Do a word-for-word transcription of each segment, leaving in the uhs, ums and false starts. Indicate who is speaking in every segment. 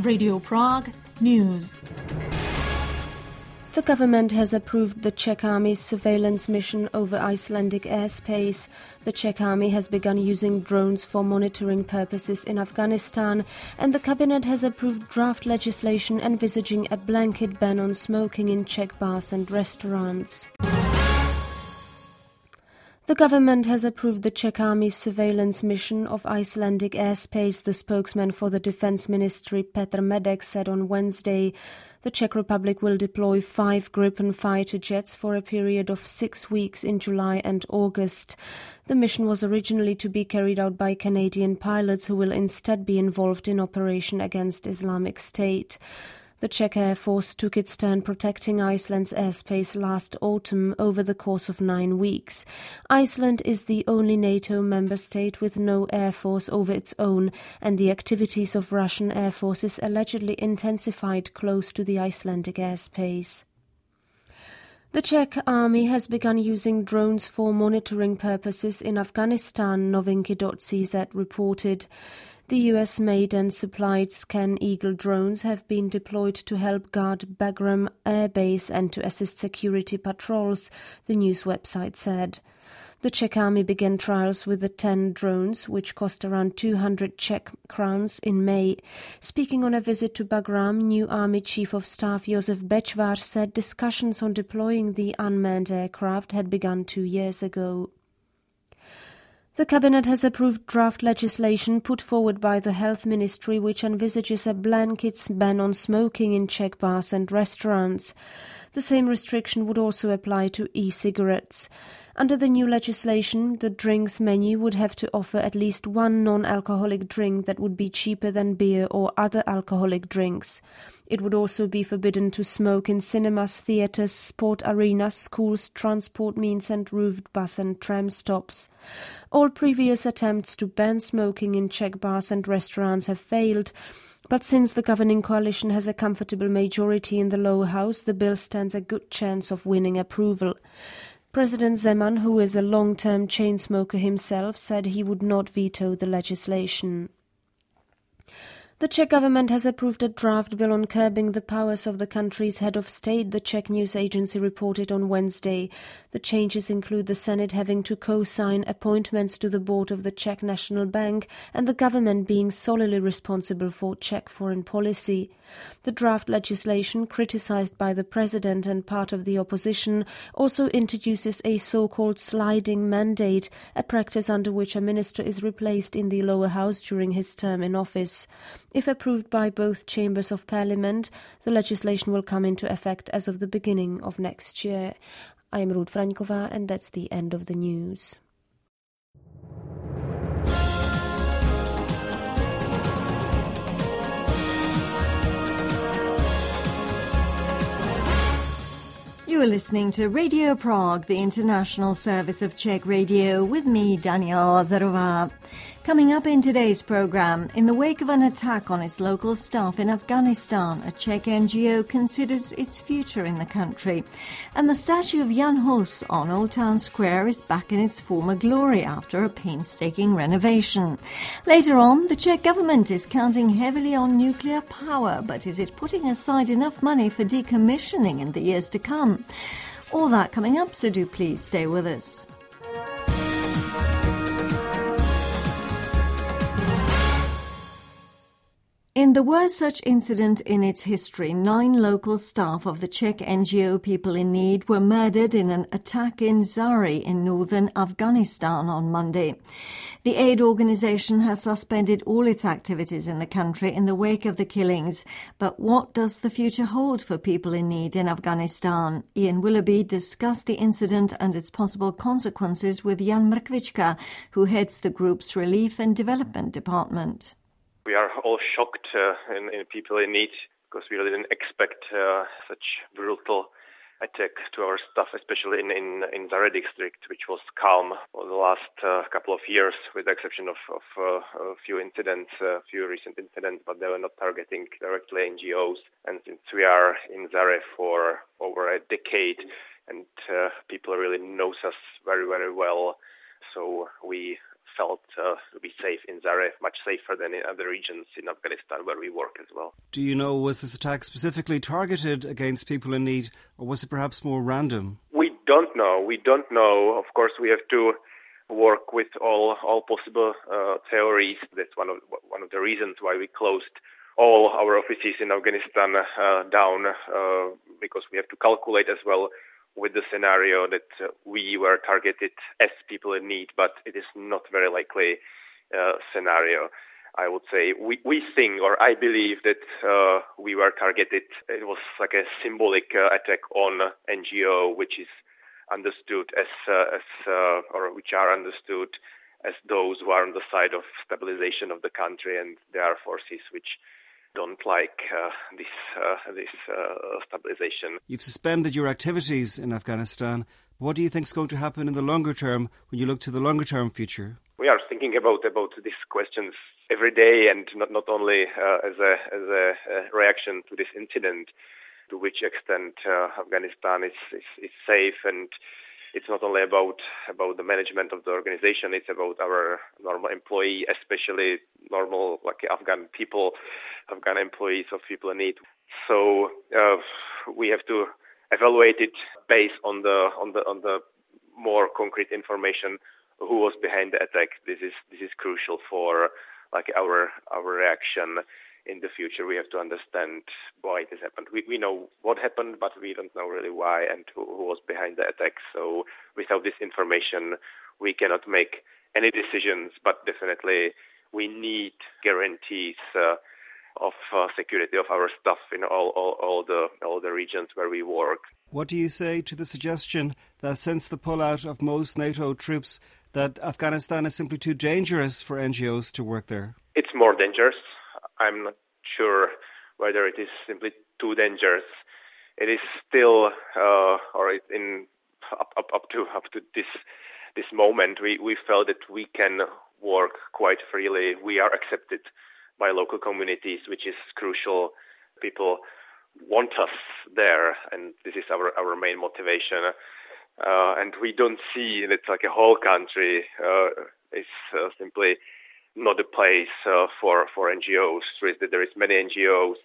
Speaker 1: Radio Prague News.
Speaker 2: The government has approved the Czech Army's surveillance mission over Icelandic airspace. The Czech Army has begun using drones for monitoring purposes in Afghanistan, and the cabinet has approved draft legislation envisaging a blanket ban on smoking in Czech bars and restaurants. The government has approved the Czech Army's surveillance mission of Icelandic airspace, the spokesman for the Defense Ministry Petr Medek said on Wednesday. The Czech Republic will deploy five Gripen fighter jets for a period of six weeks in July and August. The mission was originally to be carried out by Canadian pilots who will instead be involved in Operation Against Islamic State. The Czech Air Force took its turn protecting Iceland's airspace last autumn over the course of nine weeks. Iceland is the only NATO member state with no air force over its own, and the activities of Russian air forces allegedly intensified close to the Icelandic airspace. The Czech army has begun using drones for monitoring purposes in Afghanistan, Novinky dot c z reported. The U S-made and supplied Scan Eagle drones have been deployed to help guard Bagram Air Base and to assist security patrols, the news website said. The Czech army began trials with the ten drones, which cost around two hundred Czech crowns, in May. Speaking on a visit to Bagram, new Army Chief of Staff Josef Bečvar said discussions on deploying the unmanned aircraft had begun two years ago. The Cabinet has approved draft legislation put forward by the Health Ministry which envisages a blanket ban on smoking in Czech bars and restaurants. The same restriction would also apply to e-cigarettes. Under the new legislation, the drinks menu would have to offer at least one non-alcoholic drink that would be cheaper than beer or other alcoholic drinks. It would also be forbidden to smoke in cinemas, theatres, sport arenas, schools, transport means and roofed bus and tram stops. All previous attempts to ban smoking in Czech bars and restaurants have failed, but since the governing coalition has a comfortable majority in the lower house, the bill stands a good chance of winning approval. President Zeman, who is a long-term chain smoker himself, said he would not veto the legislation. The Czech government has approved a draft bill on curbing the powers of the country's head of state, the Czech news agency reported on Wednesday. The changes include the Senate having to co-sign appointments to the board of the Czech National Bank and the government being solely responsible for Czech foreign policy. The draft legislation, criticized by the president and part of the opposition, also introduces a so-called sliding mandate, a practice under which a minister is replaced in the lower house during his term in office. If approved by both chambers of parliament, the legislation will come into effect as of the beginning of next year. I'm Ruth Fraňková, and that's the end of the news.
Speaker 3: You are listening to Radio Prague, the international service of Czech radio, with me, Daniela Lazarová. Coming up in today's programme, in the wake of an attack on its local staff in Afghanistan, a Czech N G O considers its future in the country. And the statue of Jan Hus on Old Town Square is back in its former glory after a painstaking renovation. Later on, the Czech government is counting heavily on nuclear power, but is it putting aside enough money for decommissioning in the years to come? All that coming up, so do please stay with us. In the worst such incident in its history, nine local staff of the Czech N G O People in Need were murdered in an attack in Zari in northern Afghanistan on Monday. The aid organisation has suspended all its activities in the country in the wake of the killings. But what does the future hold for people in need in Afghanistan? Ian Willoughby discussed the incident and its possible consequences with Jan Mrkvička, who heads the group's Relief and Development Department.
Speaker 4: We are all shocked uh, in, in people in need because we really didn't expect uh, such brutal attack to our staff, especially in in, in Zari district, which was calm for the last uh, couple of years, with the exception of, of uh, a few incidents, a few recent incidents, but they were not targeting directly N G Os. And since we are in Zari for over a decade, and uh, people really knows us very, very well, so we felt uh, to be safe in Zarif, much safer than in other regions in Afghanistan where we work as well.
Speaker 5: Do you know, was this attack specifically targeted against people in need, or was it perhaps more random?
Speaker 4: We don't know. We don't know. Of course, we have to work with all all possible uh, theories. That's one of one of the reasons why we closed all our offices in Afghanistan uh, down, uh, because we have to calculate as well with the scenario that uh, we were targeted as people in need, but it is not very likely uh, scenario. I would say we, we think, or I believe that uh, we were targeted. It was like a symbolic uh, attack on N G O, which is understood as, uh, as uh, or which are understood as those who are on the side of stabilization of the country, and there are forces which don't like uh, this uh, this uh, stabilization.
Speaker 5: You've suspended your activities in Afghanistan. What do you think is going to happen in the longer term when you look to the longer term future?
Speaker 4: We are thinking about about these questions every day, and not not only uh, as a as a, a reaction to this incident. To which extent uh, Afghanistan is, is is safe, and it's not only about about the management of the organization. It's about our normal employee, especially normal like Afghan people, Afghan employees of people in need. So uh, we have to evaluate it based on the on the on the more concrete information. Who was behind the attack? This is this is crucial for like our our reaction. In the future, we have to understand why this happened. We we know what happened, but we don't know really why and who, who was behind the attack. So without this information, we cannot make any decisions, but definitely we need guarantees uh, of uh, security of our staff in all, all, all the all the regions where we work.
Speaker 5: What do you say to the suggestion that since the pullout of most NATO troops, that Afghanistan is simply too dangerous for N G Os to work there?
Speaker 4: It's more dangerous. I'm not sure whether it is simply too dangerous. It is still, uh, or in up, up up to up to this this moment, we, we felt that we can work quite freely. We are accepted by local communities, which is crucial. People want us there, and this is our, our main motivation. Uh, and we don't see that like a whole country uh, is uh, simply not a place uh, for, for N G Os. That there is many N G Os.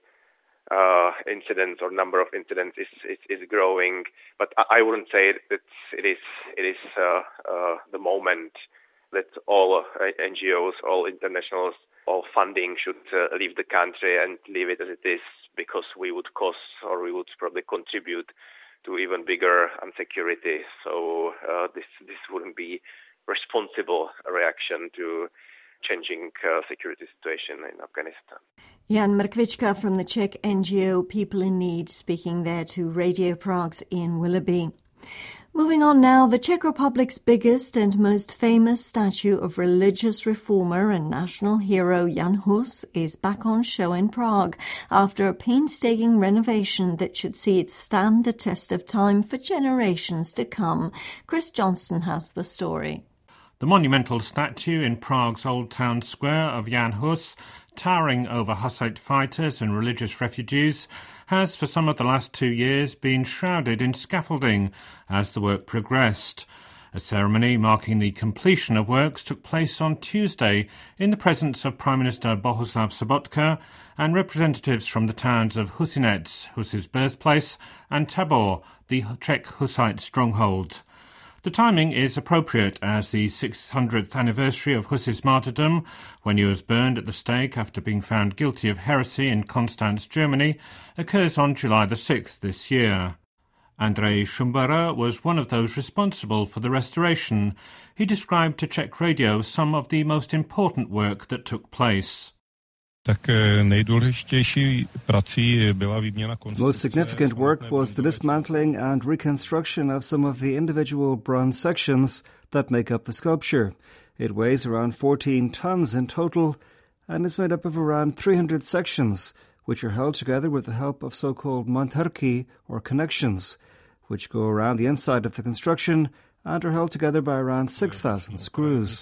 Speaker 4: Uh, incidents or number of incidents is, is, is growing, but I, I wouldn't say that it is it is uh, uh, the moment that all uh, N G Os, all internationals, all funding should uh, leave the country and leave it as it is, because we would cause or we would probably contribute to even bigger insecurity. So uh, this this wouldn't be responsible reaction to changing uh, security situation in Afghanistan.
Speaker 3: Jan Mrkvička from the Czech N G O People in Need, speaking there to Radio Prague's Ian Willoughby. Moving on now, the Czech Republic's biggest and most famous statue of religious reformer and national hero Jan Hus is back on show in Prague after a painstaking renovation that should see it stand the test of time for generations to come. Chris Johnston has the story.
Speaker 6: The monumental statue in Prague's Old Town Square of Jan Hus, towering over Hussite fighters and religious refugees, has for some of the last two years been shrouded in scaffolding as the work progressed. A ceremony marking the completion of works took place on Tuesday in the presence of Prime Minister Bohuslav Sobotka and representatives from the towns of Husinec, Hus's birthplace, and Tabor, the Czech Hussite stronghold. The timing is appropriate as the six hundredth anniversary of Hus's martyrdom, when he was burned at the stake after being found guilty of heresy in Constance, Germany, occurs on July the sixth this year. Andrej Šumbara was one of those responsible for the restoration. He described to Czech Radio some of the most important work that took place.
Speaker 5: Most significant work was the dismantling and reconstruction of some of the individual bronze sections that make up the sculpture. It weighs around fourteen tons in total and is made up of around three hundred sections, which are held together with the help of so-called monterky, or connections, which go around the inside of the construction and are held together by around six thousand screws.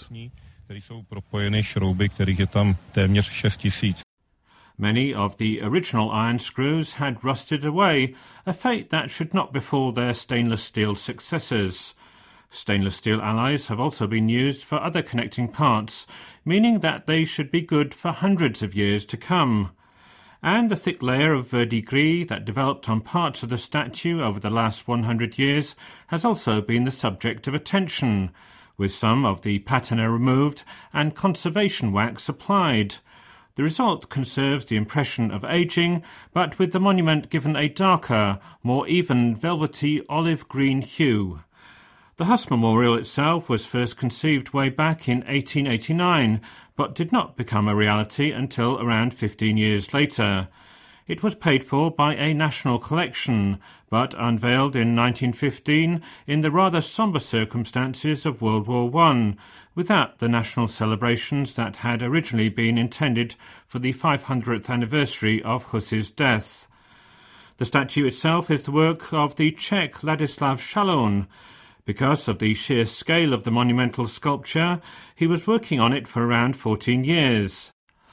Speaker 6: Many of the original iron screws had rusted away, a fate that should not befall their stainless steel successors. Stainless steel alloys have also been used for other connecting parts, meaning that they should be good for hundreds of years to come. And the thick layer of verdigris that developed on parts of the statue over the last one hundred years has also been the subject of attention, with some of the patina removed and conservation wax applied. The result conserves the impression of aging, but with the monument given a darker, more even velvety olive-green hue. The Huss Memorial itself was first conceived way back in eighteen eighty-nine, but did not become a reality until around fifteen years later. It was paid for by a national collection, but unveiled in nineteen fifteen in the rather sombre circumstances of World War One, without the national celebrations that had originally been intended for the five hundredth anniversary of Huss's death. The statue itself is the work of the Czech Ladislav Šalon. Because of the sheer scale of the monumental sculpture, he was working on it for around fourteen years.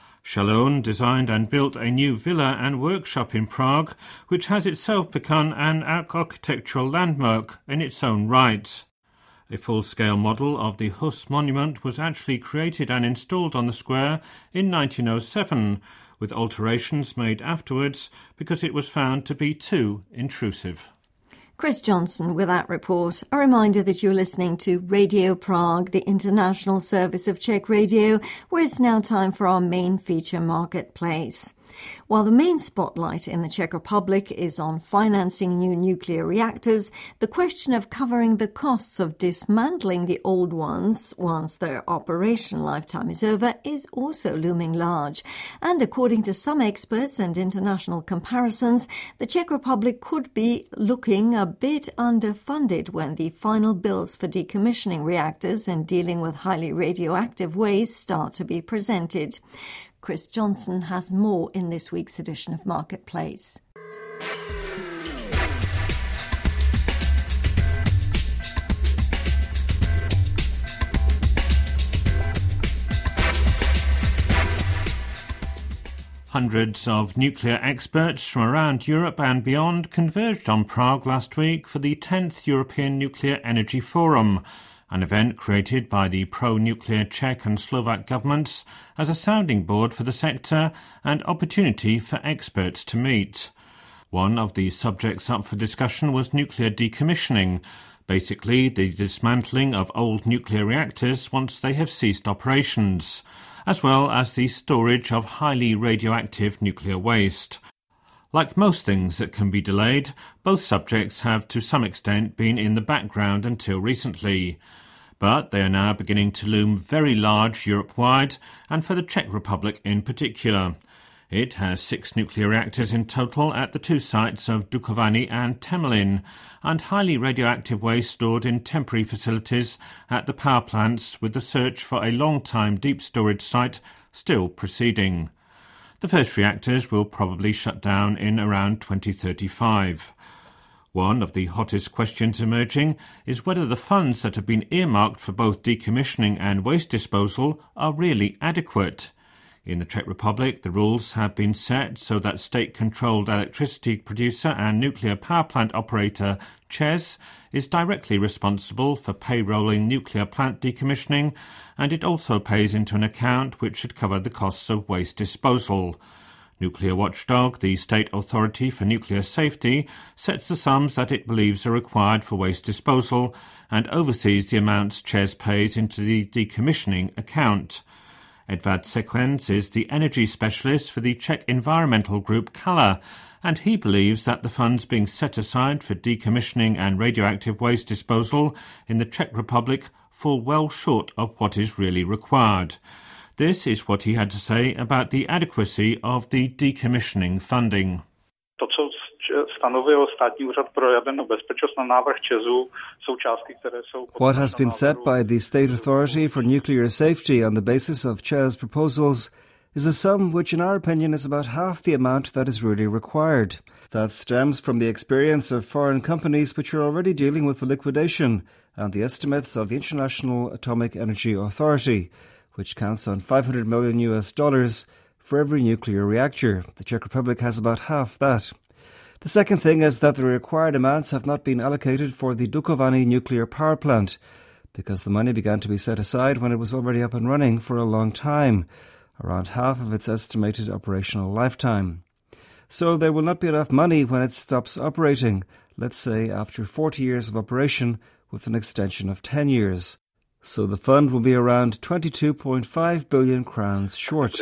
Speaker 6: Šalon designed and built a new villa and workshop in Prague, which has itself become an architectural landmark in its own right. A full-scale model of the Huss monument was actually created and installed on the square in nineteen oh seven, with alterations made afterwards because it was found to be too intrusive.
Speaker 3: Chris Johnson with that report. A reminder that you're listening to Radio Prague, the international service of Czech Radio, where it's now time for our main feature Marketplace. While the main spotlight in the Czech Republic is on financing new nuclear reactors, the question of covering the costs of dismantling the old ones once their operation lifetime is over is also looming large. And according to some experts and international comparisons, the Czech Republic could be looking a bit underfunded when the final bills for decommissioning reactors and dealing with highly radioactive waste start to be presented. Chris Johnson has more in this week's edition of Marketplace.
Speaker 6: Hundreds of nuclear experts from around Europe and beyond converged on Prague last week for the tenth European Nuclear Energy Forum, an event created by the pro-nuclear Czech and Slovak governments as a sounding board for the sector and opportunity for experts to meet. One of the subjects up for discussion was nuclear decommissioning, basically the dismantling of old nuclear reactors once they have ceased operations, as well as the storage of highly radioactive nuclear waste. Like most things that can be delayed, both subjects have to some extent been in the background until recently. But they are now beginning to loom very large Europe-wide, and for the Czech Republic in particular. It has six nuclear reactors in total at the two sites of Dukovany and Temelin, and highly radioactive waste stored in temporary facilities at the power plants, with the search for a long-time deep storage site still proceeding. The first reactors will probably shut down in around twenty thirty-five. One of the hottest questions emerging is whether the funds that have been earmarked for both decommissioning and waste disposal are really adequate. In the Czech Republic, the rules have been set so that state-controlled electricity producer and nuclear power plant operator ČEZ is directly responsible for payrolling nuclear plant decommissioning, and it also pays into an account which should cover the costs of waste disposal. Nuclear Watchdog, the state authority for nuclear safety, sets the sums that it believes are required for waste disposal and oversees the amounts ČEZ pays into the decommissioning account. Edvard Sequens is the energy specialist for the Czech environmental group Kala, and he believes that the funds being set aside for decommissioning and radioactive waste disposal in the Czech Republic fall well short of what is really required. This is what he had to say about the adequacy of the decommissioning funding.
Speaker 7: To, co stanovil Státní úřad pro jadernou bezpečnost na návrh ČEZu, jsou částky, které jsou...
Speaker 5: What has been set by the State Authority for Nuclear Safety on the basis of ČEZ proposals is a sum which, in our opinion, is about half the amount that is really required. That stems from the experience of foreign companies which are already dealing with the liquidation and the estimates of the International Atomic Energy Authority, which counts on five hundred million U S dollars for every nuclear reactor. The Czech Republic has about half that. The second thing is that the required amounts have not been allocated for the Dukovany nuclear power plant, because the money began to be set aside when it was already up and running for a long time, around half of its estimated operational lifetime. So there will not be enough money when it stops operating, let's say after forty years of operation with an extension of ten years. So the fund will be around twenty-two point five billion crowns short.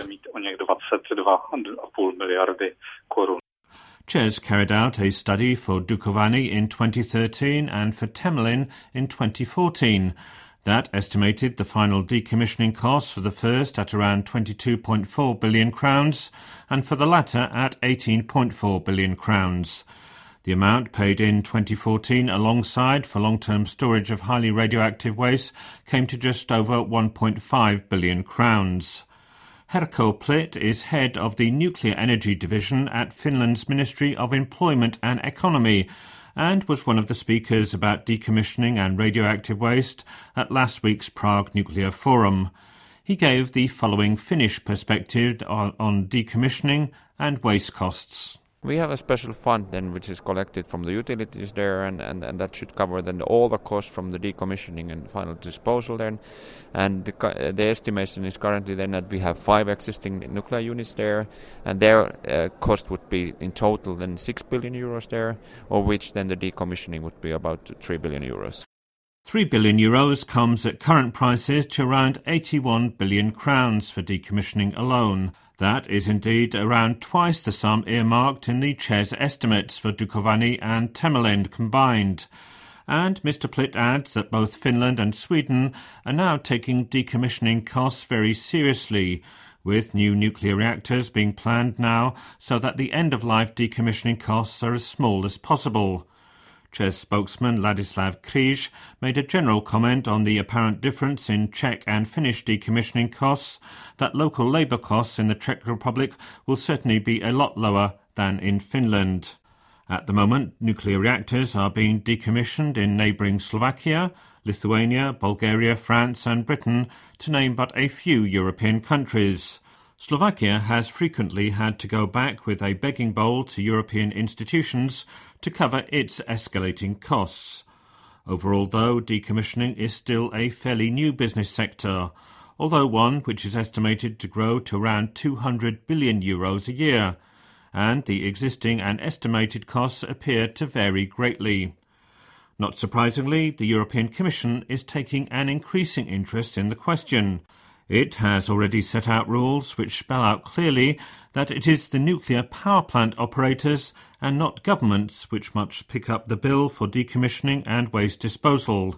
Speaker 6: ČEZ carried out a study for Dukovany in twenty thirteen and for Temelin in twenty fourteen. That estimated the final decommissioning costs for the first at around twenty-two point four billion crowns and for the latter at eighteen point four billion crowns. The amount paid in twenty fourteen alongside for long-term storage of highly radioactive waste came to just over one point five billion crowns. Herko Plitt is head of the Nuclear Energy Division at Finland's Ministry of Employment and Economy and was one of the speakers about decommissioning and radioactive waste at last week's Prague Nuclear Forum. He gave the following Finnish perspective on, on decommissioning and waste costs.
Speaker 8: We have a special fund then which is collected from the utilities there and, and, and that should cover then all the costs from the decommissioning and final disposal then. And the, uh, the estimation is currently then that we have five existing nuclear units there and their uh, cost would be in total then six billion euros there, of which then the decommissioning would be about three billion euros.
Speaker 6: three billion euros comes at current prices to around eighty-one billion crowns for decommissioning alone. That is indeed around twice the sum earmarked in the ČEZ estimates for Dukovany and Temelin combined. And Mister Plitt adds that both Finland and Sweden are now taking decommissioning costs very seriously, with new nuclear reactors being planned now so that the end-of-life decommissioning costs are as small as possible. ČEZ spokesman Ladislav Kříž made a general comment on the apparent difference in Czech and Finnish decommissioning costs, that local labour costs in the Czech Republic will certainly be a lot lower than in Finland. At the moment, nuclear reactors are being decommissioned in neighbouring Slovakia, Lithuania, Bulgaria, France and Britain, to name but a few European countries. Slovakia has frequently had to go back with a begging bowl to European institutions to cover its escalating costs. Overall, though, decommissioning is still a fairly new business sector, although one which is estimated to grow to around two hundred billion euros a year, and the existing and estimated costs appear to vary greatly. Not surprisingly, the European Commission is taking an increasing interest in the question. It has already set out rules which spell out clearly that it is the nuclear power plant operators and not governments which must pick up the bill for decommissioning and waste disposal.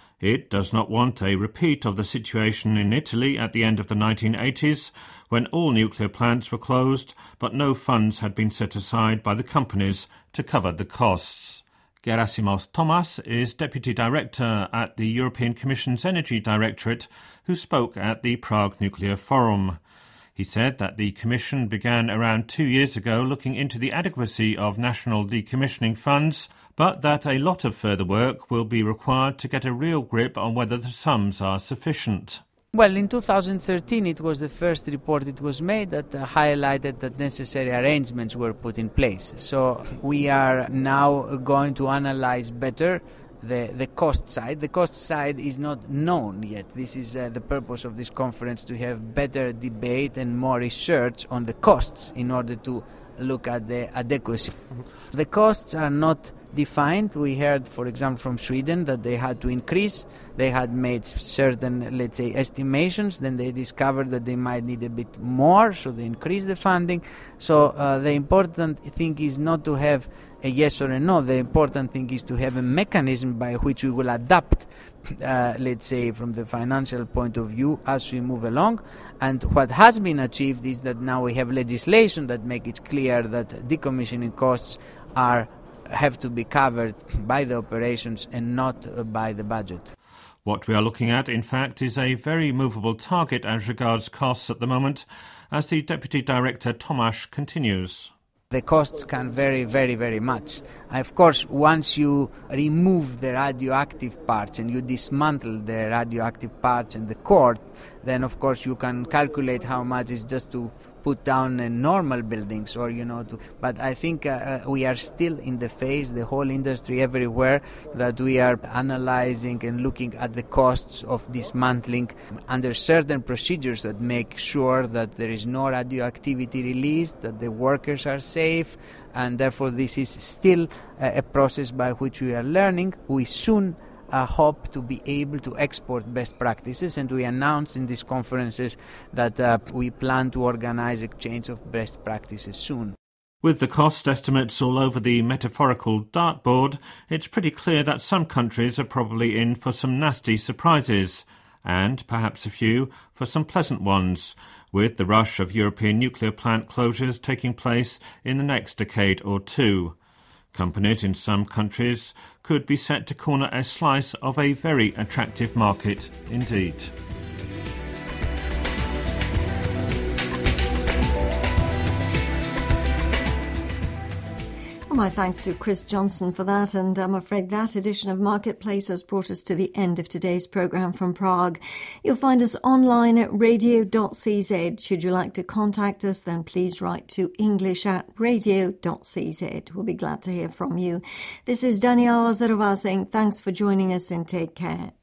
Speaker 6: It does not want a repeat of the situation in Italy at the end of the nineteen eighties, when all nuclear plants were closed, but no funds had been set aside by the companies to cover the costs. Gerasimos Tomas is Deputy Director at the European Commission's Energy Directorate, who spoke at the Prague Nuclear Forum. He said that the Commission began around two years ago looking into the adequacy of national decommissioning funds, but that a lot of further work will be required to get a real grip on whether the sums are sufficient.
Speaker 9: Well, in two thousand thirteen it was the first report it was made that uh, highlighted that necessary arrangements were put in place. So we are now going to analyze better the, the cost side. The cost side is not known yet. This is uh, the purpose of this conference, to have better debate and more research on the costs in order to look at the adequacy. The costs are not defined. We heard, for example, from Sweden that they had to increase. They had made certain, let's say, estimations. Then they discovered that they might need a bit more, so they increased the funding. So uh, the important thing is not to have a yes or a no. The important thing is to have a mechanism by which we will adapt, uh, let's say, from the financial point of view as we move along. And what has been achieved is that now we have legislation that makes it clear that decommissioning costs are have to be covered by the operations and not uh, by the budget.
Speaker 6: What we are looking at, in fact, is a very movable target as regards costs at the moment, as the Deputy Director Tomáš continues.
Speaker 9: The costs can vary very, very much. Of course, once you remove the radioactive parts and you dismantle the radioactive parts and the core, then of course you can calculate how much is just to put down uh, normal buildings or, you know, to, but I think uh, uh, we are still in the phase, the whole industry everywhere, that we are analyzing and looking at the costs of dismantling under certain procedures that make sure that there is no radioactivity released, that the workers are safe, and therefore this is still uh, a process by which we are learning. We soon Uh, hope to be able to export best practices, and we announced in these conferences that uh, we plan to organize exchange of best practices soon.
Speaker 6: With the cost estimates all over the metaphorical dartboard, it's pretty clear that some countries are probably in for some nasty surprises, and perhaps a few for some pleasant ones, with the rush of European nuclear plant closures taking place in the next decade or two. Companies in some countries could be set to corner a slice of a very attractive market indeed.
Speaker 3: My thanks to Chris Johnson for that, and I'm afraid that edition of Marketplace has brought us to the end of today's programme from Prague. You'll find us online at radio dot c z. Should you like to contact us, then please write to english at radio dot c z. We'll be glad to hear from you. This is Daniela Lazarová saying thanks for joining us and take care.